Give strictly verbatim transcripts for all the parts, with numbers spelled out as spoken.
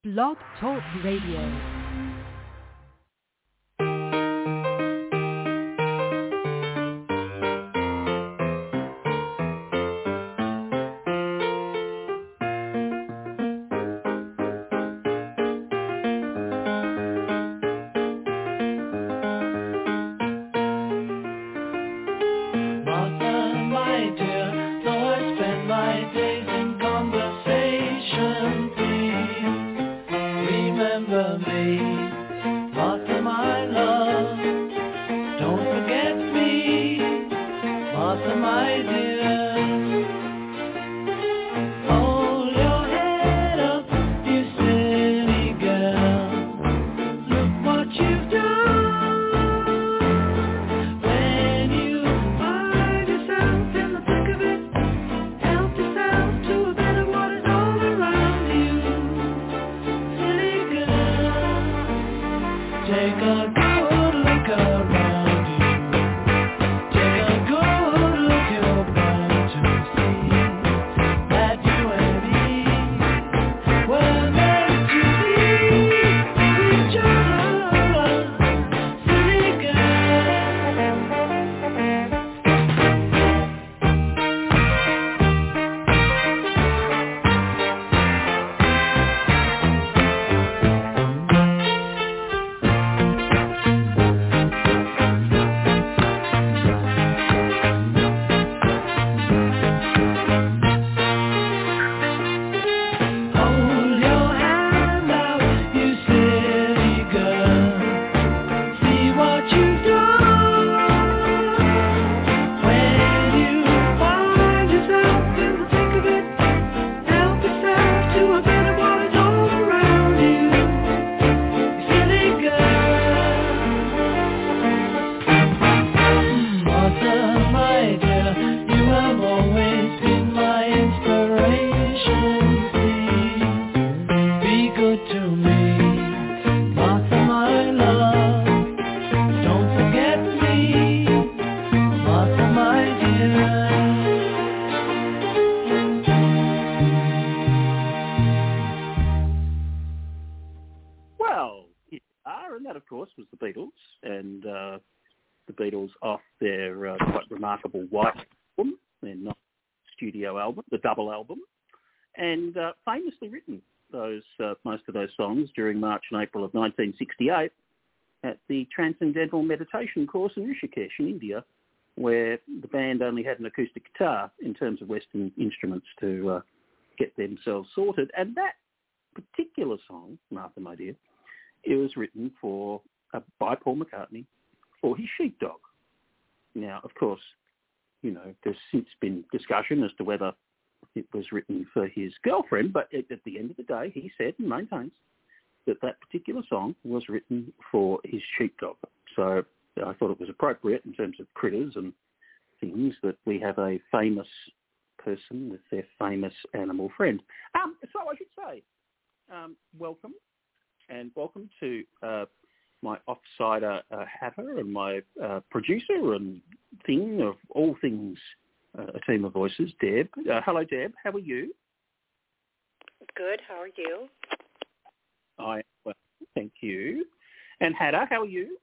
Blog Talk Radio. Album, and uh, famously written those uh, most of those songs during March and April of nineteen sixty-eight at the Transcendental Meditation course in Rishikesh in India, where the band only had an acoustic guitar in terms of Western instruments to uh, get themselves sorted. And that particular song, Martha My Dear, it was written for uh, by Paul McCartney for his sheepdog. Now, of course, you know, there's since been discussion as to whether it was written for his girlfriend, but at, at the end of the day, he said and maintains that that particular song was written for his sheepdog. So I thought it was appropriate in terms of critters and things that we have a famous person with their famous animal friend. Um, so I should say, um, welcome, and welcome to uh, my offsider uh, hatter and my uh, producer and thing of all things. Uh, a team of voices, Deb. Uh, hello, Deb. How are you? Good. How are you? I well, thank you. And Hannah, how are you?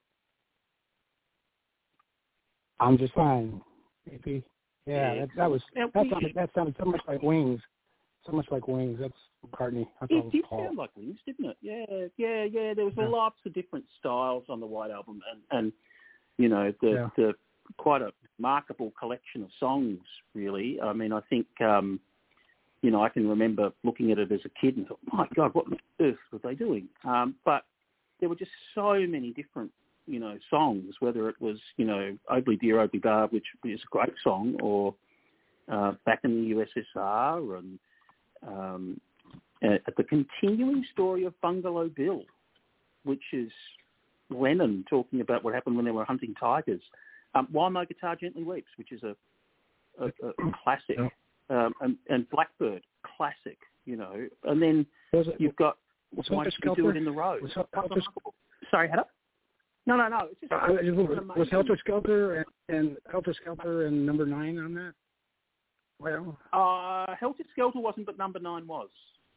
I'm just fine. Maybe. Yeah, yeah. that, that was that sounded, that sounded so much like Wings. So much like Wings. That's McCartney. I it did Paul. sound like Wings, didn't it? Yeah, yeah, yeah. There was yeah. lots of different styles on the White Album, and, and you know the yeah. the quite a remarkable collection of songs, really. I mean, I think, um, you know, I can remember looking at it as a kid and thought, my God, what on earth were they doing? Um, but there were just so many different, you know, songs, whether it was, you know, Obly Dear Obly Bar, which is a great song, or uh, Back in the U S S R, and um, uh, the continuing story of Bungalow Bill, which is Lennon talking about what happened when they were hunting tigers. Um, While My Guitar Gently Weeps, which is a, a, a classic, yeah. um, and, and Blackbird, classic, you know. And then was it, you've got was Why Should We Do It in the Road? Was Helter, Sorry, Hannah? No, no, no. It's just, uh, it's was, was Helter Skelter and, and Helter Skelter and number nine on that? Well, uh, Helter Skelter wasn't, but number nine was.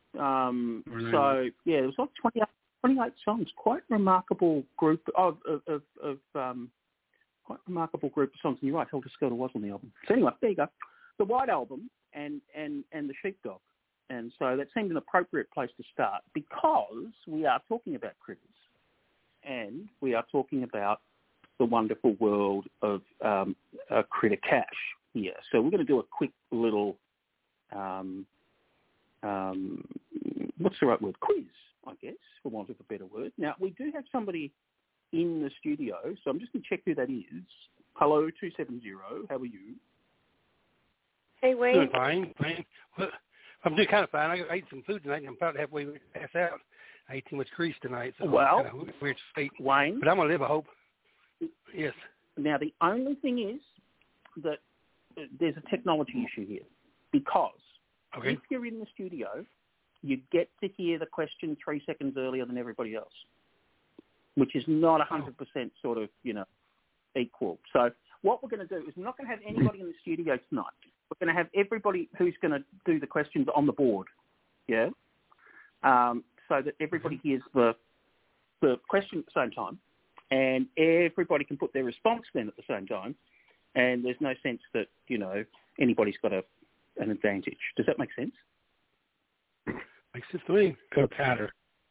Um, so, yeah, there was like twenty-eight, twenty-eight songs. Quite remarkable group of, of, of, of um, quite remarkable group of songs. And you're right, Helter Skelter was on the album. So anyway, there you go. The White Album and, and, and the Sheepdog. And so that seemed an appropriate place to start because we are talking about critters and we are talking about the wonderful world of um, uh, Critter Cash here. So we're going to do a quick little, um, um, what's the right word, quiz, I guess, for want of a better word. Now, we do have somebody in the studio, so I'm just going to check who that is. Hello, two seven zero, how are you? Hey, Wayne. Doing fine, fine. Well, I'm doing kind of fine. I ate some food tonight, and I'm about halfway pass out. I ate too much grease tonight, so well, it's kind of weird state. Wayne, but I'm gonna live, I hope. Yes. Now the only thing is that there's a technology issue here because okay. if you're in the studio, you get to hear the question three seconds earlier than everybody else, which is not one hundred percent sort of you know equal. So what we're going to do is we're not going to have anybody in the studio tonight. We're going to have everybody who's going to do the questions on the board, yeah, um, so that everybody hears the the question at the same time, and everybody can put their response then at the same time, and there's no sense that you know anybody's got a an advantage. Does that make sense? Makes sense to me. Go patter.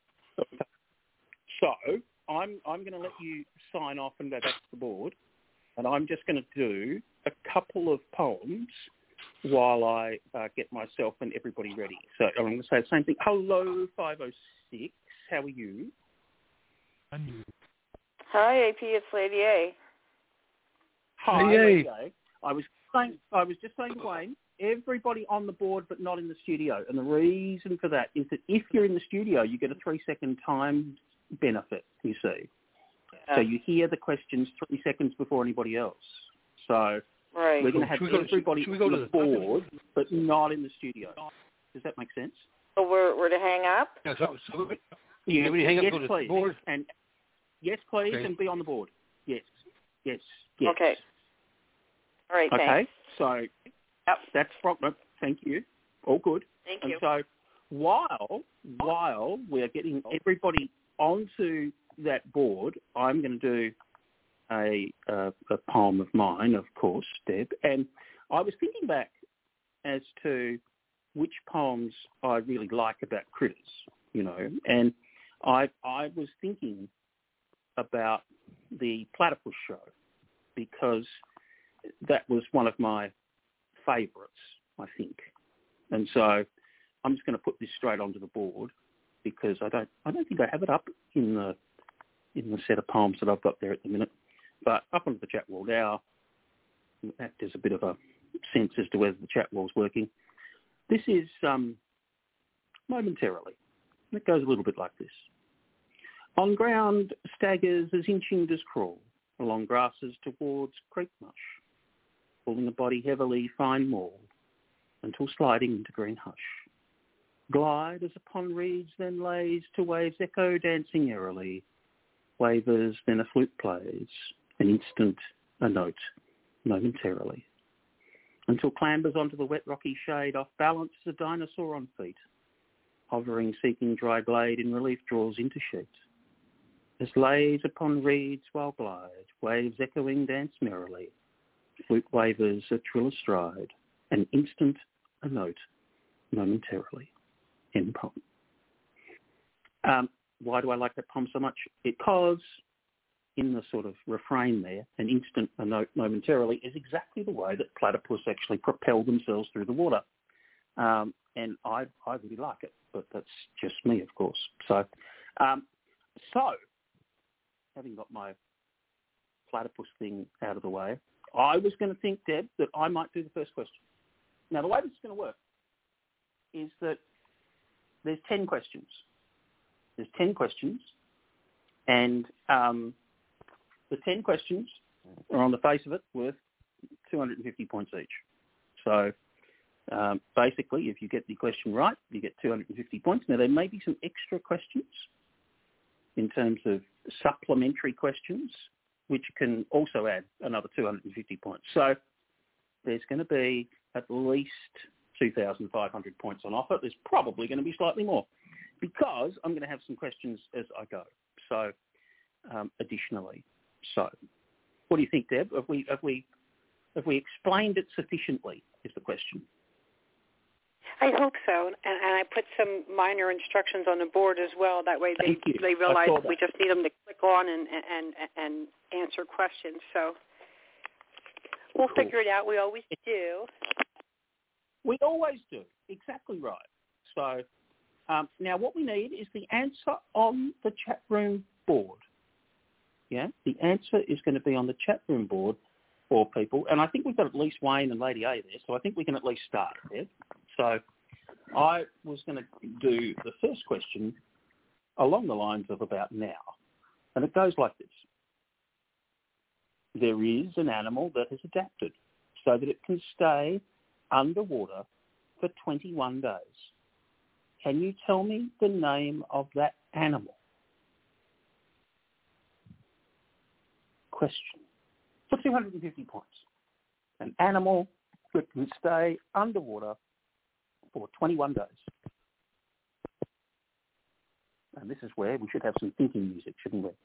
So I'm I'm going to let you sign off and go back to the board, and I'm just going to do a couple of poems while I uh, get myself and everybody ready. So I'm going to say the same thing. Hello, five oh six. How are you? Hi, A P. It's Lady A. Hi, Lady A. Lady A. I was saying, I was just saying, Wayne, everybody on the board but not in the studio. And the reason for that is that if you're in the studio, you get a three-second time benefit, you see. So you hear the questions three seconds before anybody else. So right. we're going to have we go, everybody should we go on to the the board but not in the studio. Does that make sense? So we're, we're to hang up? Yeah, so, so Yeah, we hang up yes, and go to please. the board? And yes, please, Okay. and be on the board. Yes, yes, yes. Okay. All right, Okay, thanks. so Yep. that's from, thank you. All good. Thank and you. so while while we are getting everybody onto that board, I'm going to do a, a, a poem of mine, of course, Deb. And I was thinking back as to which poems I really like about critters, you know, and I I was thinking about the Platypus Show because that was one of my favourites, I think. And so I'm just going to put this straight onto the board because I don't I don't think I have it up in the in the set of poems that I've got there at the minute. But up onto the chat wall now, that there's a bit of a sense as to whether the chat wall's working. This is um, Momentarily. It goes a little bit like this. On ground staggers as inching does crawl, along grasses towards creek mush, pulling a body heavily fine maul, until sliding into green hush. Glide as upon reeds, then lays to waves echo dancing airily, wavers, then a flute plays, an instant, a note, momentarily, until clambers onto the wet rocky shade, off balance as a dinosaur on feet, hovering, seeking dry glade, in relief draws into sheet. As lays upon reeds while glide, waves echoing dance merrily, flute wavers a trill astride, an instant, a note, momentarily. End poem. Um, why do I like that poem so much? Because in the sort of refrain there, an instant, a note, momentarily, is exactly the way that platypus actually propel themselves through the water. Um, and I, I really like it, but that's just me, of course. So, um, so having got my platypus thing out of the way, I was going to think, Deb, that I might do the first question. Now, the way this is going to work is that there's ten questions. There's ten questions, and um, the ten questions are on the face of it worth two hundred fifty points each. So um, basically, if you get the question right, you get two hundred fifty points. Now, there may be some extra questions in terms of supplementary questions, which can also add another two hundred fifty points. So there's going to be at least two thousand five hundred points on offer. There's probably going to be slightly more because I'm going to have some questions as I go. So, um, additionally, so what do you think, Deb? Have we have we have we explained it sufficiently? Is the question. I hope so, and, and I put some minor instructions on the board as well. That way, they they realize we just need them to click on and and and answer questions. So we'll cool. figure it out. We always do. We always do. Exactly right. So um, now, what we need is the answer on the chat room board. Yeah, the answer is going to be on the chat room board for people, and I think we've got at least Wayne and Lady A there, so I think we can at least start there. So I was going to do the first question along the lines of about now, and it goes like this. There is an animal that has adapted so that it can stay underwater for twenty-one days. Can you tell me the name of that animal? Question. For two hundred fifty points. An animal that can stay underwater for twenty-one days. And this is where we should have some thinking music, shouldn't we?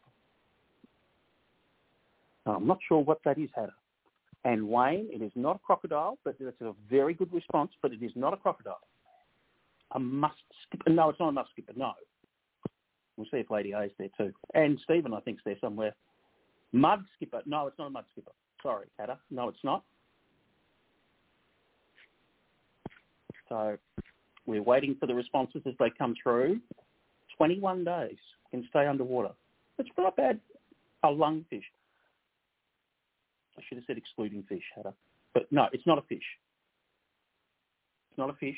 I'm not sure what that is, Hannah. And Wayne, it is not a crocodile, but it's a very good response, but it is not a crocodile. A musk skipper. No, it's not a musk skipper, no. We'll see if Lady A is there too. And Stephen, I think, is there somewhere. Mud skipper. No, it's not a mud skipper. Sorry, Hannah. No, it's not. So we're waiting for the responses as they come through. twenty-one days can stay underwater. It's not bad. A lungfish. I should have said excluding fish, Hannah. But no, it's not a fish. It's not a fish.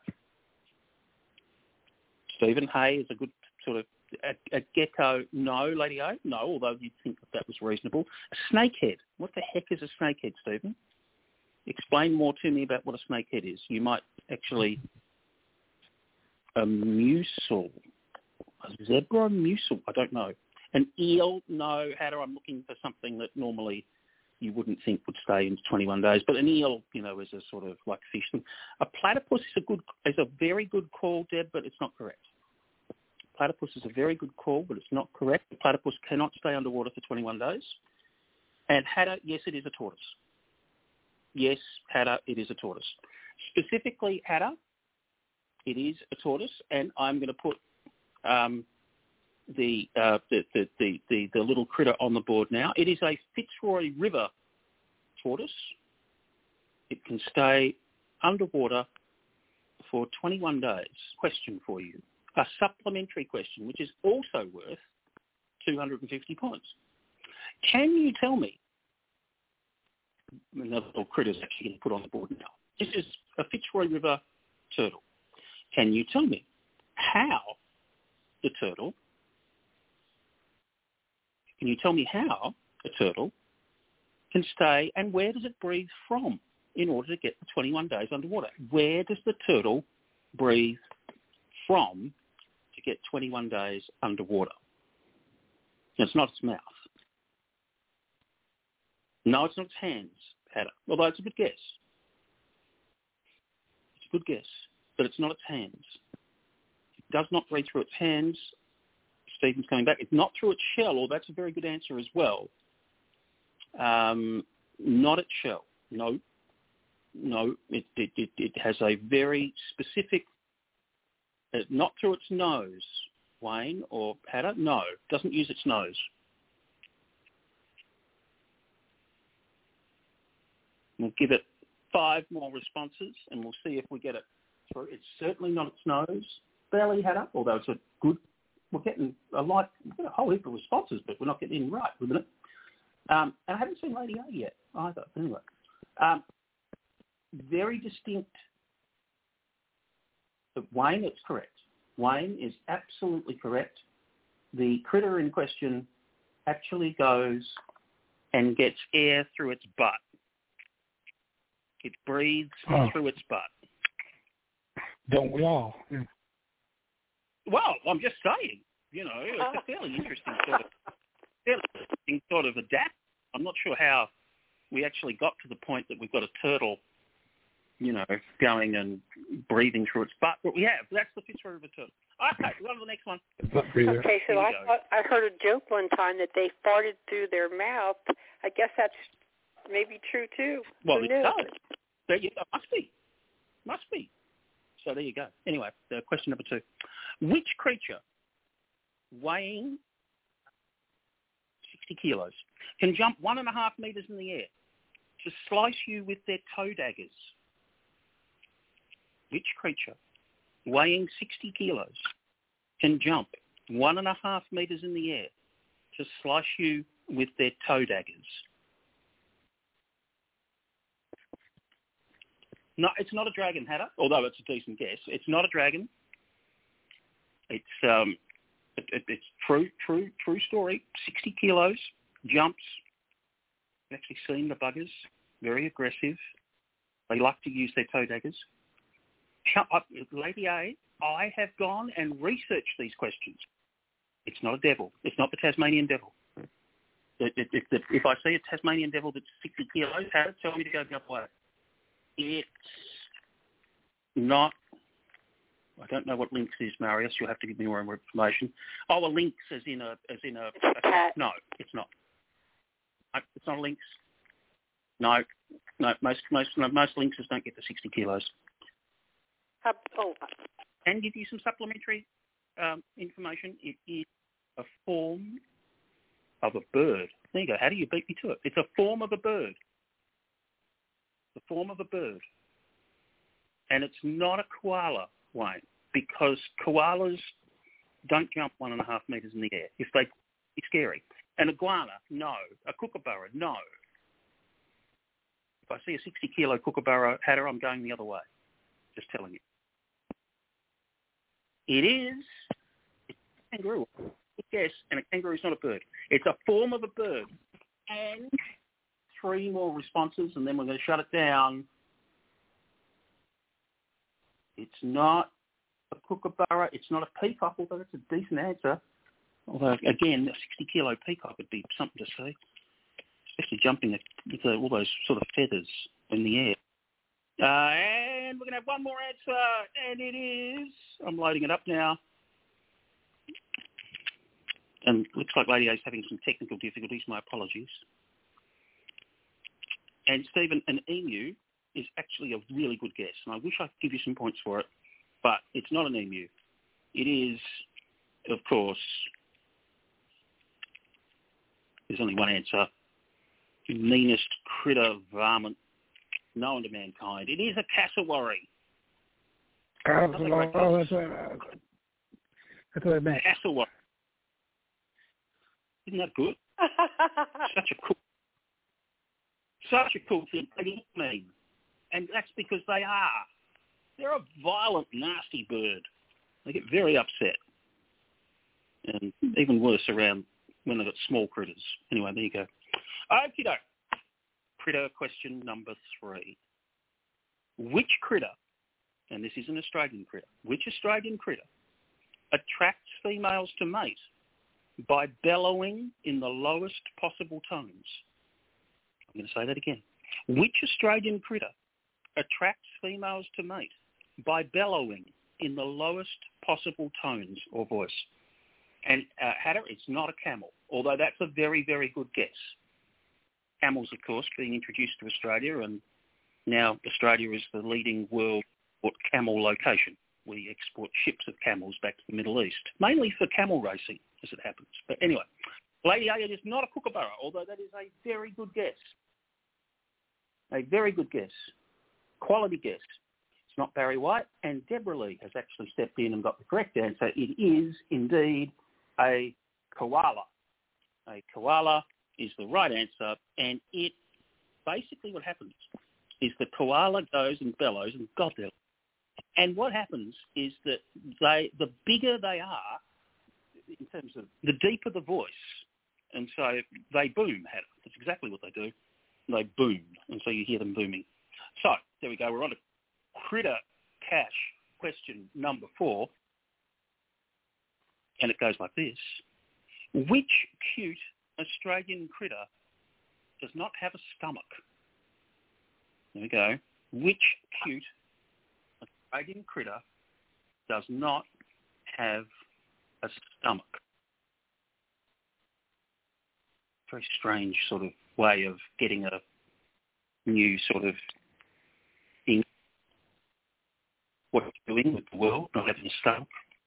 Stephen Hay is a good sort of a, a gecko. No, Lady A. No, although you'd think that that was reasonable. A snakehead. What the heck is a snakehead, Stephen? Explain more to me about what a snakehead is. You might actually... A mussel. A zebra mussel. I don't know. An eel? No, Hannah, I'm looking for something that normally you wouldn't think would stay in twenty-one days. But an eel, you know, is a sort of like fish. A platypus is a good, is a very good call, Deb, but it's not correct. Platypus is a very good call, but it's not correct. The platypus cannot stay underwater for twenty-one days. And hadda, yes, it is a tortoise. Yes, hadda, it is a tortoise. Specifically, hadda, it is a tortoise, and I'm going to put um, the, uh, the, the, the, the, the little critter on the board now. It is a Fitzroy River tortoise. It can stay underwater for twenty-one days. Question for you. A supplementary question, which is also worth two hundred fifty points. Can you tell me, another little critter's actually going to put on the board now. This is a Fitzroy River turtle. Can you tell me how the turtle, can you tell me how a turtle can stay and where does it breathe from in order to get the twenty-one days underwater? Where does the turtle breathe from to get twenty-one days underwater? And it's not its mouth. No, it's not its hands, Hadda. Although it's a good guess. It's a good guess, but it's not its hands. It does not breathe through its hands. Stephen's coming back. It's not through its shell, or that's a very good answer as well. Um, not its shell. No. No, it, it, it, it has a very specific, uh, not through its nose, Wayne or Hadda. No, doesn't use its nose. We'll give it five more responses and we'll see if we get it through. It's certainly not its nose, barely Hadda, although it's a good, we're getting a lot, a whole heap of responses, but we're not getting in right with it. Um, and I haven't seen Lady A yet either. Anyway, um, very distinct. But Wayne, it's correct. Wayne is absolutely correct. The critter in question actually goes and gets air through its butt. It breathes oh. through its butt. Don't we all? Yeah. Well, I'm just saying, you know, it's a fairly interesting sort of, fairly interesting sort of adapt. I'm not sure how we actually got to the point that we've got a turtle you know, going and breathing through its butt. But we have. That's the Fitzroy River turtle. Okay, we'll go to the next one. Okay, so I thought, I heard a joke one time that they farted through their mouth. I guess that's maybe true too. Well, Who it knew? does. There you go. Must be. Must be. So there you go. Anyway, uh, question number two. Which creature weighing sixty kilos can jump one and a half metres in the air to slice you with their toe daggers? Which creature weighing sixty kilos can jump one and a half metres in the air to slice you with their toe daggers? No, it's not a dragon, Hatter, although it's a decent guess. It's not a dragon. It's um, it, it, it's true, true, true story. sixty kilos, jumps. You've actually seen the buggers. Very aggressive. They like to use their toe daggers. Lady A, I have gone and researched these questions. It's not a devil. It's not the Tasmanian devil. It, it, it, if I see a Tasmanian devil that's sixty kilos, Hatter, tell me to go the other way. It's not, I don't know what lynx is, Marius. You'll have to give me more information. Oh, a lynx as in a, as in a, a cat. No, it's not. No, it's not a lynx. No, no, most, most, no, most lynxes don't get to sixty kilos. Uh, oh. And give you some supplementary um, information. It is a form of a bird. There you go. How do you beat me to it? It's a form of a bird. The form of a bird. And it's not a koala, Wayne, because koalas don't jump one and a half metres in the air. If they, it's scary. An iguana, no. A kookaburra, no. If I see a sixty kilo kookaburra, Hatter, I'm going the other way. Just telling you. It is it's a kangaroo. Yes, and a kangaroo is not a bird. It's a form of a bird. And three more responses, and then we're going to shut it down. It's not a kookaburra. It's not a peacock, although that's a decent answer. Although, again, a sixty kilo peacock would be something to see, especially jumping with all those sort of feathers in the air. Uh, and we're going to have one more answer, and it is... I'm loading it up now. And it looks like Lady A is having some technical difficulties. My apologies. And, Stephen, an emu is actually a really good guess, and I wish I could give you some points for it, but it's not an emu. It is, of course, there's only one answer, the meanest critter varmint known to mankind. It is a cassowary. Cassowary. Oh, that's what, that's what I meant. Cassowary. Isn't that good? Such a cool, such a cool thing. They mean, and that's because they are. They're a violent, nasty bird. They get very upset, and even worse around when they've got small critters. Anyway, there you go. Okie doke. Critter question number three. Which critter, and this is an Australian critter, which Australian critter attracts females to mate by bellowing in the lowest possible tones? I'm going to say that again. Which Australian critter attracts females to mate by bellowing in the lowest possible tones or voice? And uh, Hatter, it's not a camel, although that's a very, very good guess. Camels, of course, being introduced to Australia, and now Australia is the leading world camel location. We export ships of camels back to the Middle East, mainly for camel racing, as it happens. But anyway, Lady A is not a kookaburra, although that is a very good guess. A very good guess. Quality guess. It's not Barry White, and Deborah Lee has actually stepped in and got the correct answer. It is indeed a koala. A koala is the right answer, and it basically what happens is the koala goes and bellows, and God, they're... And what happens is that they, the bigger they are, in terms of the deeper the voice, and so they boom. That's exactly what they do. They boom, and so you hear them booming. So there we go. We're on to Critter Cash question number four, and it goes like this: which cute Australian critter does not have a stomach? There we go. which cute Australian critter does not have a stomach? Very strange sort of way of getting a new sort of thing. What you're doing with the world, not having a stomach.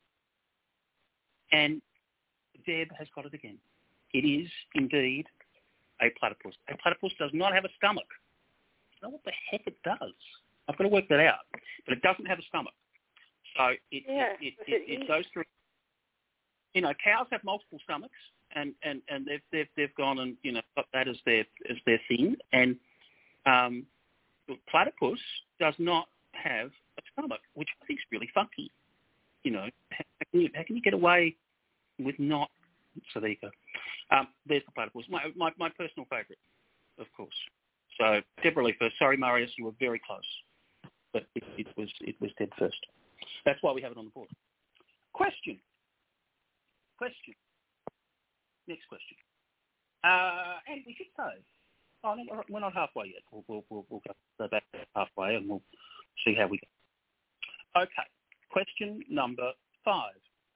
And Deb has got it again. It is indeed a platypus. A platypus does not have a stomach. I don't know what the heck it does. I've got to work that out. But it doesn't have a stomach. So it, yeah, it, it, it, it goes through. You know, cows have multiple stomachs, and, and, and they've, they've they've gone and, you know, got that as their as their thing. And um, platypus does not have a stomach, which I think is really funky. You know, how can you, how can you get away with not? So there you go. Um, there's the platypus. My, my my personal favourite, of course. So Deborah Lee first. Sorry, Marius, you were very close, but it, it was it was Deb first. That's why we have it on the board. Question. Question. Next question. Uh, and we should say, oh, no, we're not halfway yet. We'll, we'll, we'll, we'll go back halfway and we'll see how we go. Okay. Question number five.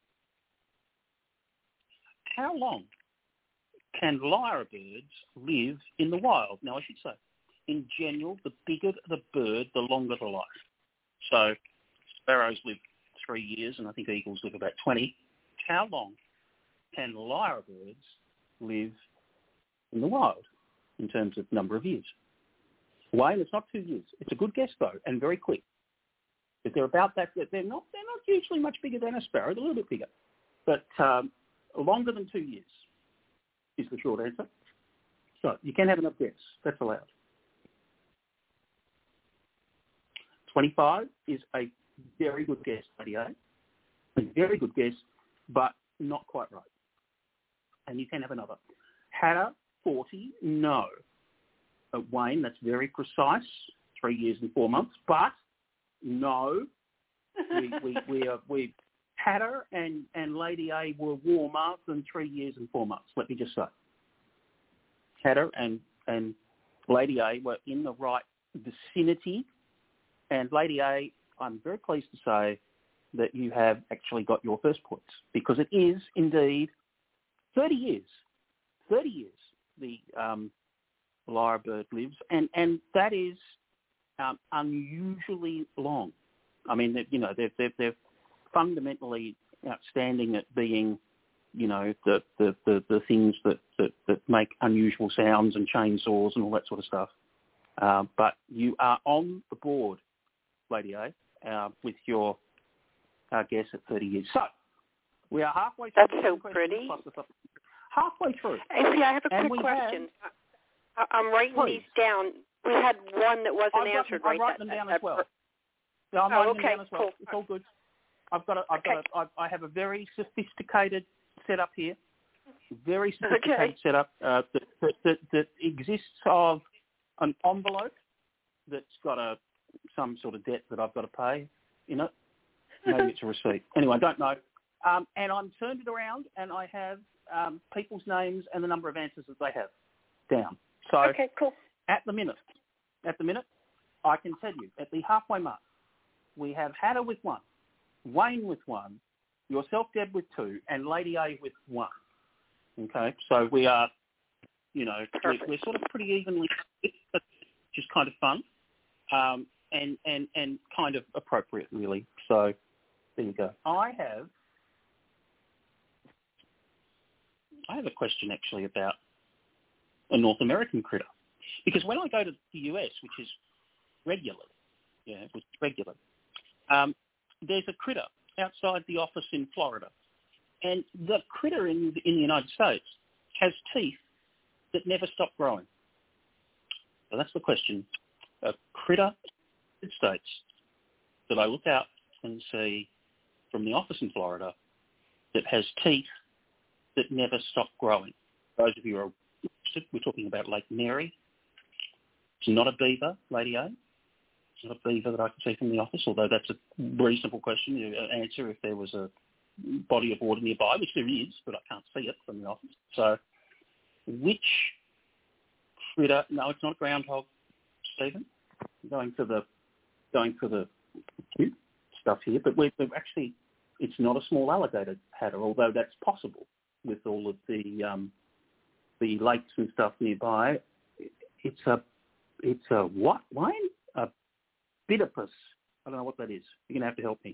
How long can lyrebirds live in the wild? Now, I should say, in general, the bigger the bird, the longer the life. So sparrows live three years, and I think eagles live about twenty. How long can lyrebirds live in the wild in terms of number of years? Wayne, it's not two years. It's a good guess, though, and very quick. But they're about that. They're not. They're not usually much bigger than a sparrow. They're a little bit bigger, but um, longer than two years is the short answer. So you can have another guess. That's allowed. twenty-five is a very good guess, Lady A. A very good guess, but not quite right. And you can have another. Hatter, forty, no. Uh, Wayne, that's very precise, three years and four months, but no. we, we, we, are, we, Hatter and, and Lady A were warmer than three years and four months, let me just say. Hatter and, and Lady A were in the right vicinity, and Lady A, I'm very pleased to say that you have actually got your first points, because it is indeed thirty years. thirty years the um, lyrebird lives, and, and that is um, unusually long. I mean, you know, they're, they're, they're fundamentally outstanding at being, you know, the, the, the, the things that, that, that make unusual sounds and chainsaws and all that sort of stuff. Uh, but you are on the board, Lady A, uh, with your uh, guess at thirty years. So we are halfway through. That's so pretty. Halfway through. Hey, see, I have a quick question. Have, I'm writing please. these down. We had one that wasn't I've answered, written, right? I'm writing that, them down that, as well. that, Yeah, I'm oh, writing okay, them down as well. cool. It's all good. I've got a, I've got okay. a, I, I have a very sophisticated setup here. Very sophisticated okay. setup uh, that, that, that, that exists of an envelope that's got a some sort of debt that I've got to pay in it. Maybe it's a receipt. Anyway, I don't know. Um, and I'm turned it around, and I have um, people's names and the number of answers that they have down. So okay, cool. At the minute, at the minute, I can tell you at the halfway mark, we have Hatter with one, Wayne with one, yourself, Deb, with two, and Lady A with one. Okay, so we are, you know, we're, we're sort of pretty evenly, which is kind of fun, um, and, and, and kind of appropriate, really. So there you go. I have, I have a question actually about a North American critter, because when I go to the U S, which is regularly, yeah, which is regular, um, there's a critter outside the office in Florida. And the critter in, in the United States has teeth that never stop growing. So that's the question. A critter in the United States that I look out and see from the office in Florida that has teeth that never stop growing. Those of you who are interested, we're talking about Lake Mary. It's not a beaver, Lady A. It's not a beaver that I can see from the office, although that's a reasonable question to answer if there was a body of water nearby, which there is, but I can't see it from the office. So which critter, no, it's not groundhog, Stephen. I'm going to the going for the cute stuff here, but we're, we're actually, it's not a small alligator, Hatter, although that's possible with all of the um, the lakes and stuff nearby. It's a, it's a what, Wayne? A Bittipus. I don't know what that is. You're going to have to help me.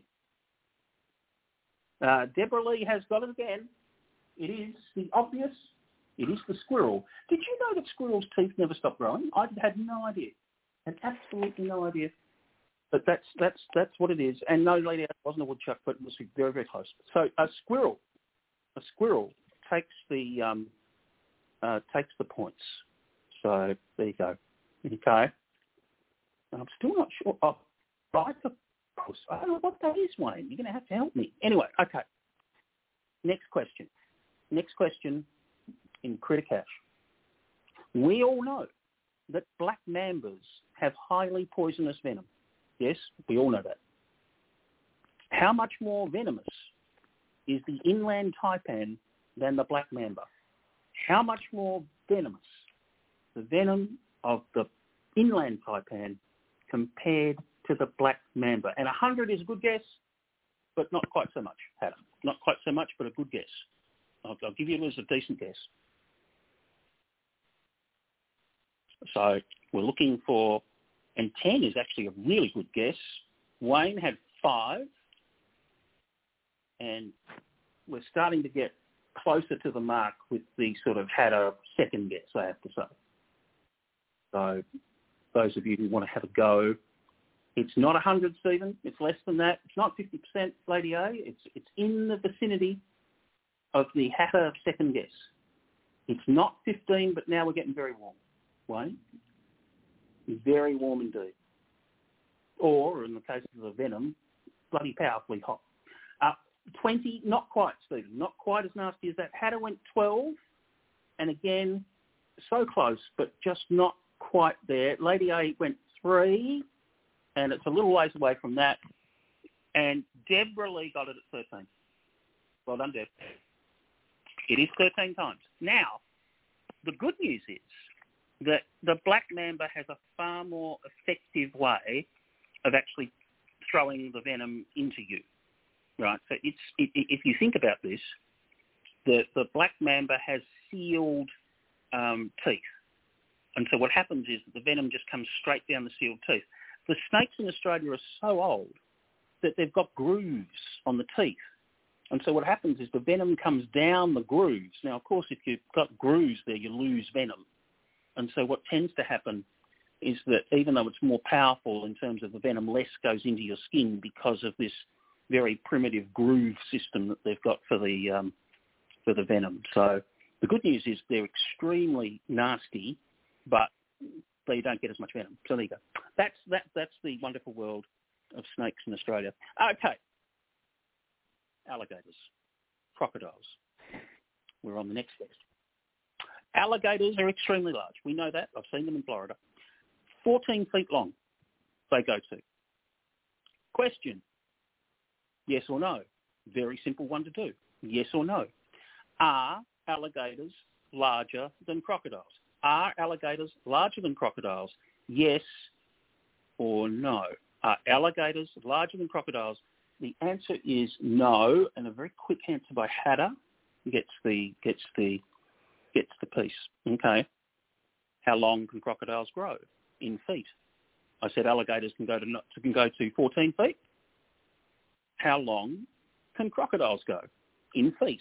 Uh, Deborah Lee has got it again. It is the obvious. It is the squirrel. Did you know that squirrels' teeth never stop growing? I had no idea. Had absolutely no idea. But that's that's that's what it is. And no, lady, it wasn't a woodchuck, but it was very, very close. So a squirrel, a squirrel takes the um, uh, takes the points. So there you go. Okay. I'm still not sure. Oh, right, of course. I don't know what that is, Wayne. You're going to have to help me. Anyway, okay. Next question. Next question in Critter Cash. We all know that black mambas have highly poisonous venom. Yes, we all know that. How much more venomous is the inland taipan than the black mamba? How much more venomous the venom of the inland taipan compared to the black mamba? And one hundred is a good guess, but not quite so much, Hatter. Not quite so much, but a good guess. I'll, I'll give you it as a decent guess. So we're looking for, and ten is actually a really good guess. Wayne had five, and we're starting to get closer to the mark with the sort of had a second guess, I have to say. So those of you who want to have a go, it's not one hundred, Stephen. It's less than that. It's not fifty percent, Lady A. It's it's in the vicinity of the Hatter second guess. It's not fifteen, but now we're getting very warm, Wayne. Very warm indeed. Or, in the case of the venom, bloody powerfully hot. Uh, twenty, not quite, Stephen. Not quite as nasty as that. Hatter went twelve, and again, so close, but just not quite there. Lady A went three, and it's a little ways away from that. And Deborah Lee got it at thirteen. Well done, Deb. It is thirteen times. Now, the good news is that the black mamba has a far more effective way of actually throwing the venom into you, right? So it's it, if you think about this, the, the black mamba has sealed um, teeth. And so what happens is that the venom just comes straight down the sealed teeth. The snakes in Australia are so old that they've got grooves on the teeth. And so what happens is the venom comes down the grooves. Now, of course, if you've got grooves there, you lose venom. And so what tends to happen is that even though it's more powerful in terms of the venom, less goes into your skin because of this very primitive groove system that they've got for the um, for the venom. So the good news is they're extremely nasty, but they don't get as much venom. So there you go. That's that. That's the wonderful world of snakes in Australia. Okay. Alligators, crocodiles. We're on the next list. Alligators are extremely large. We know that. I've seen them in Florida. fourteen feet long they go to. Question, yes or no? Very simple one to do. Yes or no? Are alligators larger than crocodiles? Are alligators larger than crocodiles? Yes or no? Are alligators larger than crocodiles? The answer is no, and a very quick answer by Hatter gets the gets the gets the piece. Okay. How long can crocodiles grow in feet? I said alligators can go to can go to fourteen feet. How long can crocodiles go in feet?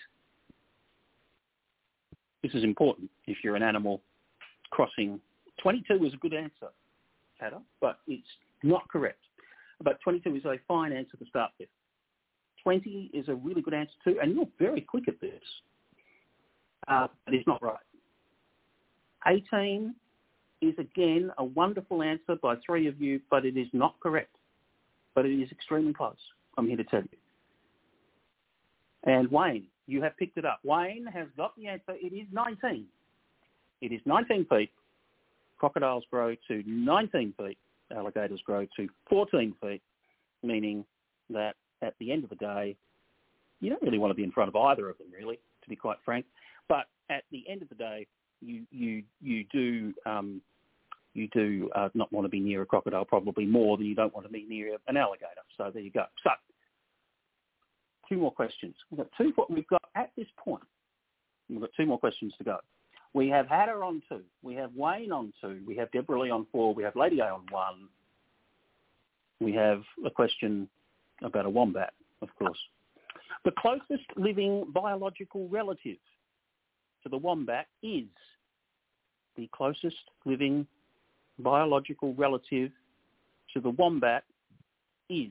This is important if you're an animal crossing. twenty-two is a good answer, Hatter, but it's not correct. But twenty-two is a fine answer to start with. twenty is a really good answer too, and you're very quick at this. Uh, but it's not right. eighteen is, again, a wonderful answer by three of you, but it is not correct. But it is extremely close, I'm here to tell you. And Wayne, you have picked it up. Wayne has got the answer. It is nineteen. It is nineteen feet. Crocodiles grow to nineteen feet. Alligators grow to fourteen feet, meaning that at the end of the day, you don't really want to be in front of either of them, really, to be quite frank. But at the end of the day, you you you do um, you do uh, not want to be near a crocodile, probably more than you don't want to be near an alligator. So there you go. So two more questions. We've got two. We've got at this point. We've got two more questions to go. We have Hatter on two. We have Wayne on two. We have Deborah Lee on four. We have Lady A on one. We have a question about a wombat, of course. The closest living biological relative to the wombat is the closest living biological relative to the wombat is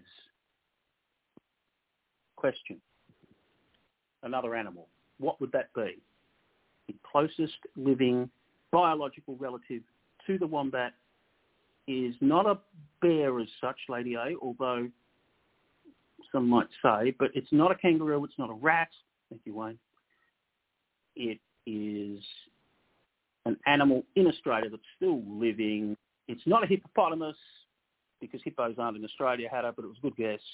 question. Another animal. What would that be? The closest living biological relative to the wombat is not a bear as such, Lady A, although some might say, but it's not a kangaroo, it's not a rat. Thank you, Wayne. It is an animal in Australia that's still living. It's not a hippopotamus because hippos aren't in Australia, Hatter, but it was a good guess.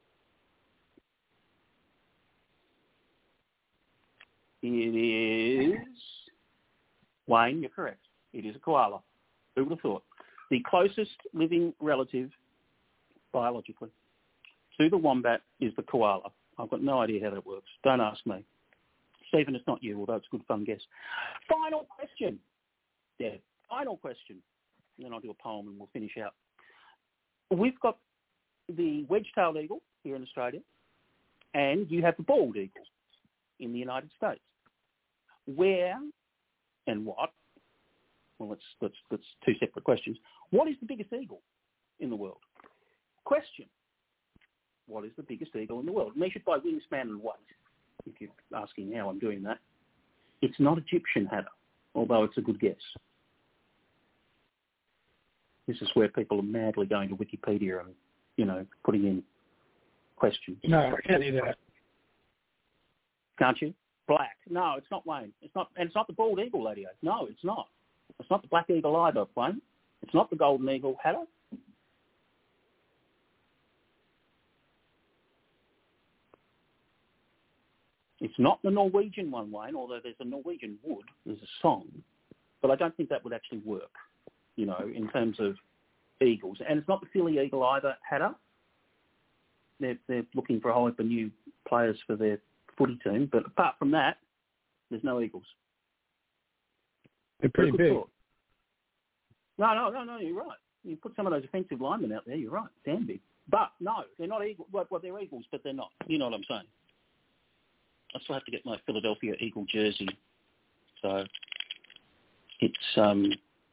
It is... Wayne, you're correct. It is a koala. Who would have thought? The closest living relative, biologically, to the wombat is the koala. I've got no idea how that works. Don't ask me. Stephen, it's not you, although it's a good fun guess. Final question. Yeah, final question. And then I'll do a poem and we'll finish out. We've got the wedge-tailed eagle here in Australia, and you have the bald eagle in the United States. Where and what? Well, that's, that's, that's two separate questions. What is the biggest eagle in the world? Question. What is the biggest eagle in the world? Measured by wingspan and weight, if you're asking how I'm doing that. It's not Egyptian, Hatter, although it's a good guess. This is where people are madly going to Wikipedia and, you know, putting in questions. No, I can't do that. Can't you? Black. No, it's not Wayne. It's not, and it's not the bald eagle, Lady A. No, it's not. It's not the black eagle either, Wayne. It's not the golden eagle, Hatter. It's not the Norwegian one, Wayne, although there's a Norwegian wood, there's a song, but I don't think that would actually work, you know, in terms of eagles. And it's not the Philly eagle either, Hatter. They're, they're looking for a whole heap of new players for their footy team, but apart from that, there's no eagles. They're pretty big. Thought. No, no, no, no, you're right. You put some of those offensive linemen out there, you're right, damn big. But no, they're not eagles. Well, well, they're eagles, but they're not. You know what I'm saying? I still have to get my Philadelphia Eagle jersey. So it's um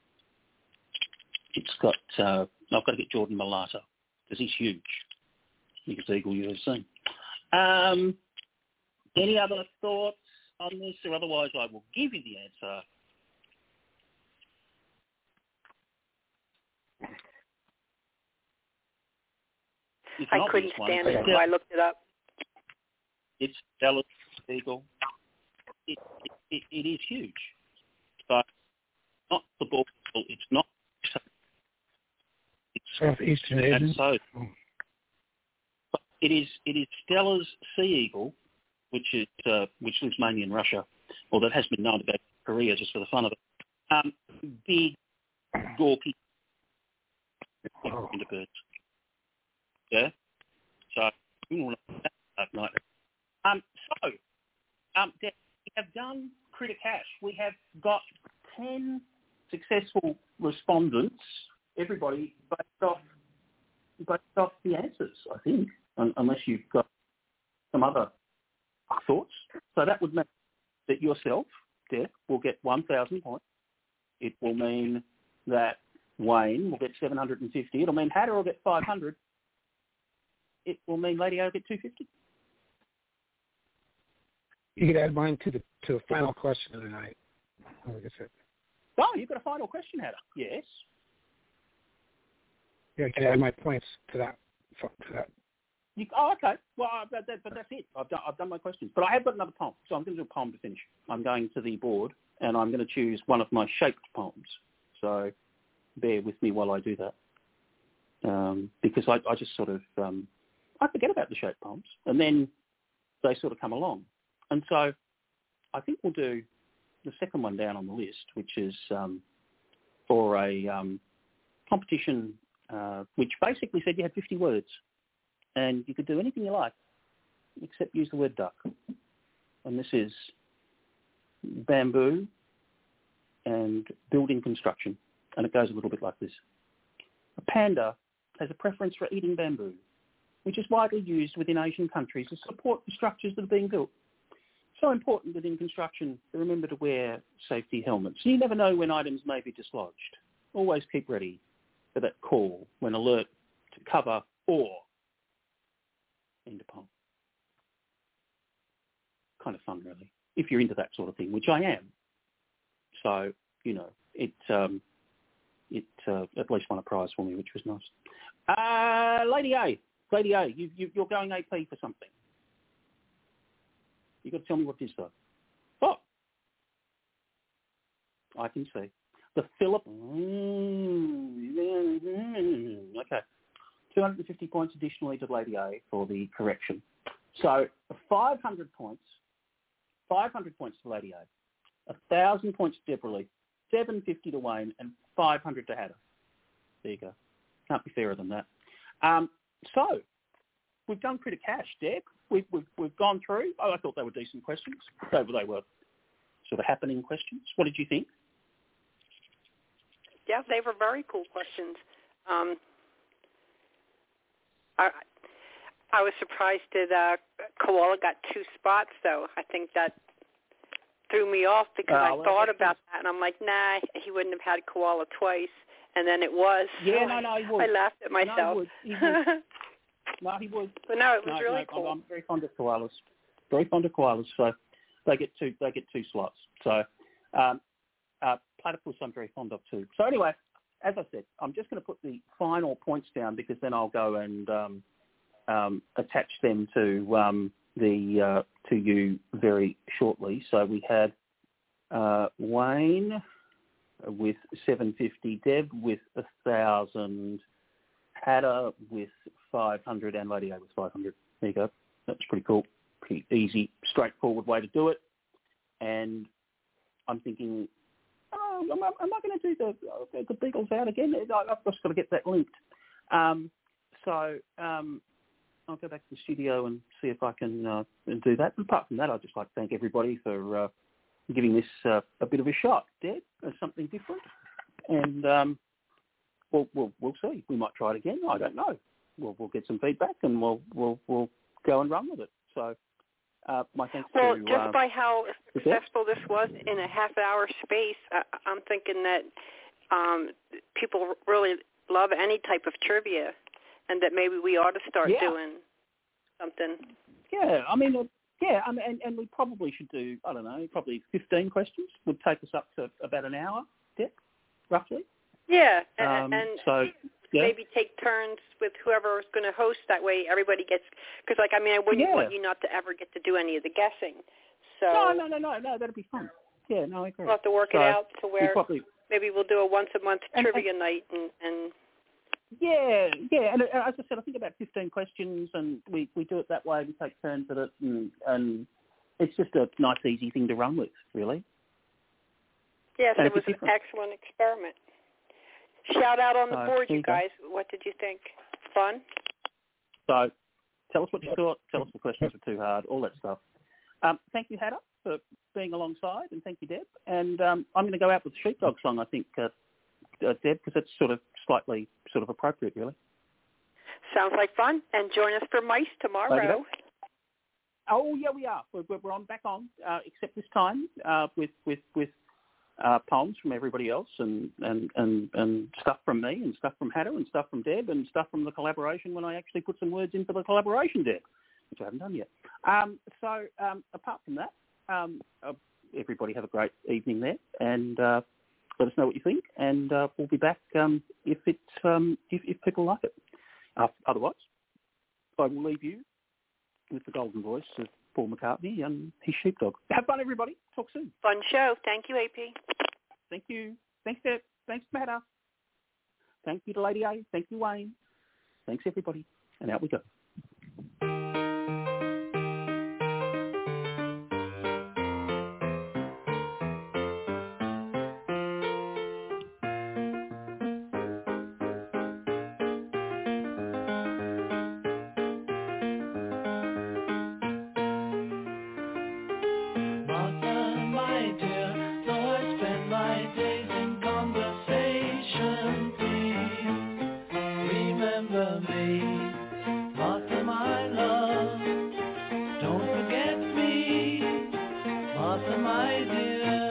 it's got uh, I've got to get Jordan Mailata because he's huge. Biggest eagle you've ever seen. Um, any other thoughts on this, or otherwise I will give you the answer. I couldn't stand it, so I looked it up. It's Stella's eagle. It, it, it, it is huge, but not the bald eagle. It's not. It's Southeastern Asian. So it is. It is Stella's sea eagle, which is uh, which lives mainly in Russia, or that has been known about Korea just for the fun of it. Um, big, gawky, Oh. into birds. Yeah. So we will know that night. Um, so, um, we have done Critter Cash. We have got ten successful respondents, everybody, based off, based off the answers, I think, un- unless you've got some other thoughts. So that would mean that yourself, Deb, will get one thousand points. It will mean that Wayne will get seven hundred fifty. It'll mean Hatter will get five hundred. It will mean Lady A will get two hundred fifty. You could add mine to the to the final question of the night. Like I said. Oh, you've got a final question, Hatter. Yes. Yeah, I can add my points to that. To that. You, oh, okay. Well, uh, that, that, but that's it. I've done, I've done my questions. But I have got another poem, so I'm going to do a poem to finish. I'm going to the board, and I'm going to choose one of my shaped poems. So bear with me while I do that. Um, because I, I just sort of, um, I forget about the shaped poems, and then they sort of come along. And so I think we'll do the second one down on the list, which is um, for a um, competition uh, which basically said you had fifty words and you could do anything you like except use the word duck. And this is bamboo and building construction. And it goes a little bit like this. A panda has a preference for eating bamboo, which is widely used within Asian countries to support the structures that are being built. So important within construction to remember to wear safety helmets. You never know when items may be dislodged. Always keep ready for that call when alert to cover or end a poem. Kind of fun, really, if you're into that sort of thing, which I am. So, you know, it um, it uh, at least won a prize for me, which was nice. Uh, Lady A, Lady A, you, you, you're going A P for something. You've got to tell me what it is, though. Oh, I can see. The Philip... Okay. two hundred fifty points additionally to Lady A for the correction. So five hundred points, five hundred points to Lady A, one thousand points to Deborah Lee, seven hundred fifty to Wayne, and five hundred to Hatter. There you go. Can't be fairer than that. Um, so we've done Critter Cash, Deb. We've, we've, we've gone through. Oh, I thought they were decent questions. They were, they were sort of happening questions. What did you think? Yeah, they were very cool questions. Um, I, I was surprised that uh, Koala got two spots, though. I think that threw me off because uh, I well, thought about that, and I'm like, nah, he wouldn't have had Koala twice. And then it was. Yeah, so no, no, he would. I laughed at myself. No, he would. He would. No, he would. But no, it was no, really no, cool. I'm very fond of koalas. Very fond of koalas. So they get two. They get two slots. So um, uh, platypus, I'm very fond of too. So anyway, as I said, I'm just going to put the final points down because then I'll go and um, um, attach them to um, the uh, to you very shortly. So we had uh, Wayne with seven fifty, Deb with a thousand, Hatter with five hundred, and Lady A with five hundred. There you go. That's pretty cool. Pretty easy, straightforward way to do it. And I'm thinking, oh, am I, am I going to do the the Beagles out again? I've just got to get that linked. Um, so um, I'll go back to the studio and see if I can uh, do that. And apart from that, I'd just like to thank everybody for uh, giving this uh, a bit of a shot, Deb, as something different. And um, we'll, we'll we'll see. We might try it again. I don't know. We'll we'll get some feedback and we'll we'll we'll go and run with it. So uh, my thanks well, to... Well, just uh, by how successful this was in a half-hour space, uh, I'm thinking that um, people really love any type of trivia and that maybe we ought to start yeah. doing something. Yeah, I mean... Uh, Yeah, I mean, and, and we probably should do, I don't know, probably fifteen questions would take us up to about an hour, yeah, roughly. Yeah, and, um, and so, yeah. maybe take turns with whoever is going to host. That way everybody gets, because, like, I mean, I wouldn't yeah. want you not to ever get to do any of the guessing. So No, no, no, no, no, that'd be fun. Yeah, no, I agree. We'll have to work so, it out to where probably, maybe we'll do a once-a-month and, trivia and, night and... and Yeah, yeah, and as I said, I think about fifteen questions, and we, we do it that way. We take turns at it, and, and it's just a nice, easy thing to run with, really. Yes, and it was an excellent experiment. Shout out on the so, board, you guys. Go. What did you think? Fun? So tell us what you thought. Tell us the questions were too hard, all that stuff. Um, thank you, Hatter, for being alongside, and thank you, Deb. And um, I'm going to go out with the Sheepdog song, I think, uh, uh, Deb, because it's sort of slightly sort of appropriate, really. Sounds like fun. And join us for Mice tomorrow. Oh, yeah, we are. We're, we're on back on, uh, except this time uh, with with with uh, poems from everybody else, and, and, and, and stuff from me, and stuff from Hatter, and stuff from Deb, and stuff from the collaboration when I actually put some words in for the collaboration, Deb, which I haven't done yet. Um, so um, apart from that, um, uh, everybody have a great evening there, and uh, let us know what you think, and uh, we'll be back um, if it um, if, if people like it. Uh, otherwise, I will leave you with the golden voice of Paul McCartney and his Sheepdog. Have fun, everybody. Talk soon. Fun show. Thank you, A P. Thank you. Thanks, Deb. Thanks, Matt. Thank you to Lady A. Thank you, Wayne. Thanks, everybody. And out we go. Martha, my dear.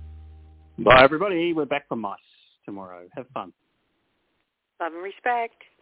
Bye, everybody. We're back for mice tomorrow. Have fun. Love and respect.